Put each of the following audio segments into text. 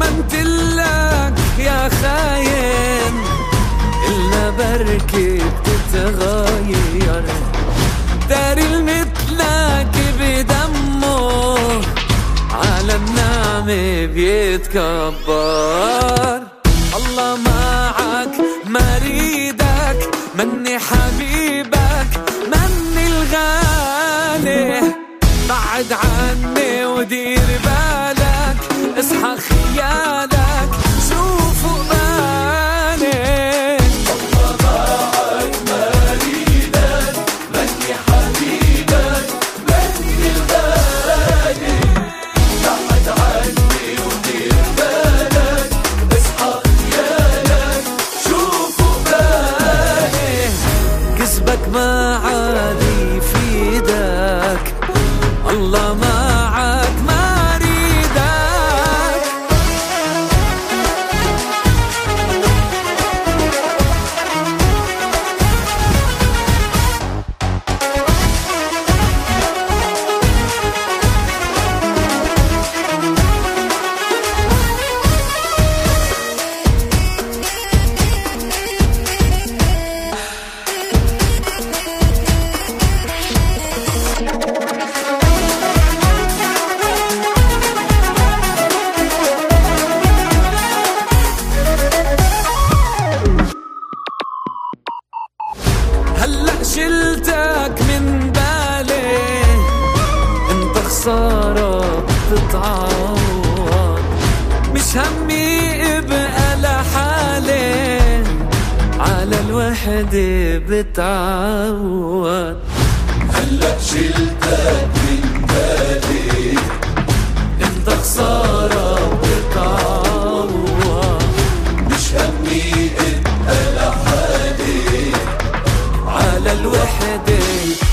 بنتلك يا خاين إلا بركي بتتغير، داري المثلك بدمه على النعمة بيتكبر. الله معك ما ريدك، مني حبيبك مني الغالي، بعد عني ودير بالك، اصحى خيالك شوف قبالي. الله معك ما ريدك، مني حبيبك مني الغالي، بعد عني ودير بالك، اصحى خيالك شوف قبالي. كذبك ما عادي في ايدك، الله معك ما ريدك. هلأ شلتك من بالي، انت خسارة بتتعوض، مش همي ابقى لحالي، على الوحدة بتعود. هلأ شلتك من بالي، انت خسارة بتتعوض، مش همي ابقى لحالي، على الوحدة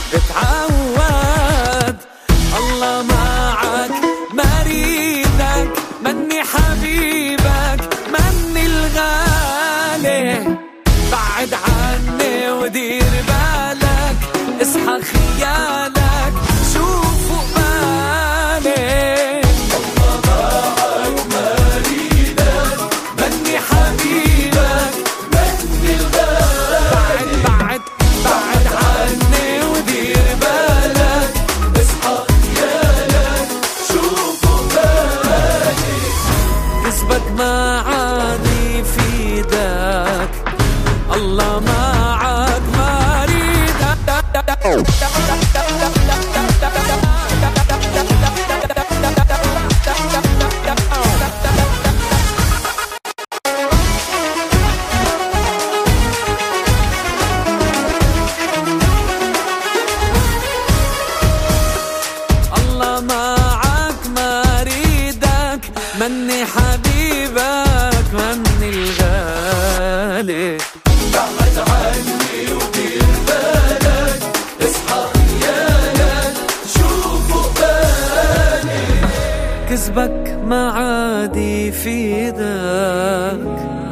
بتعود. الله معك ما ريدك، مني حبيبك مني الغالي، بعد عني ودير بالك، اصحى خيالك شوف قبالي. الله معك ما ريدك، مني حبيبك مني الغالي، بعد عني ودير بالك، اصحى خيالك شوف قبالي. كذبك ما عادي في ايدك، الله معك ما ريدك. الله معك ما ريدك، مني حبيبك مني الغالي، بعد عني ودير بالك، اصحى خيالك شوف قبالي. كذبك ما عادي في ايدك.